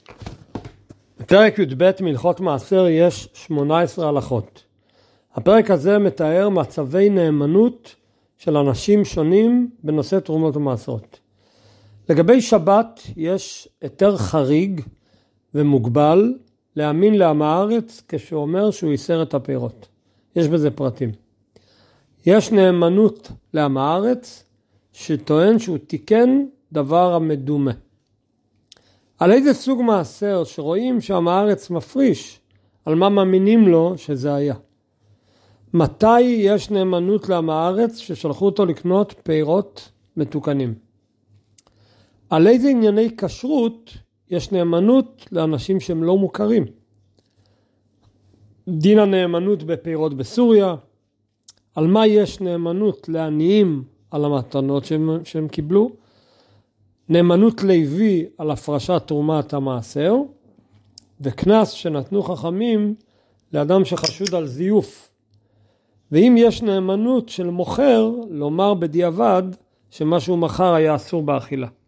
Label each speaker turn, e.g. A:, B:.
A: בפרק י"ב מהלכות מעשר יש 18 הלכות. הפרק הזה מתאר מצבי נאמנות של אנשים שונים בנושא תרומות ומעשרות. לגבי שבת יש היתר חריג ומוגבל להאמין לעם הארץ כשהוא אומר שהוא ייסר את הפירות. יש בזה פרטים. יש נאמנות לעם הארץ שטוען שהוא תיקן דבר המדומה. על איזה סוג מעשר שרואים שעם הארץ מפריש, על מה מאמינים לו שזה היה. מתי יש נאמנות לעם הארץ ששלחו אותו לקנות פירות מתוקנים. על איזה ענייני כשרות יש נאמנות לאנשים שהם לא מוכרים. דין הנאמנות בפירות בסוריה, על מה יש נאמנות לעניים על המתנות שהם קיבלו, נאמנות לוי על הפרשת תרומת המעשר, וכנס שנתנו חכמים לאדם שחשוד על זיוף. ואם יש נאמנות של מוכר, לומר בדיעבד שמה שהוא מכר היה אסור באכילה.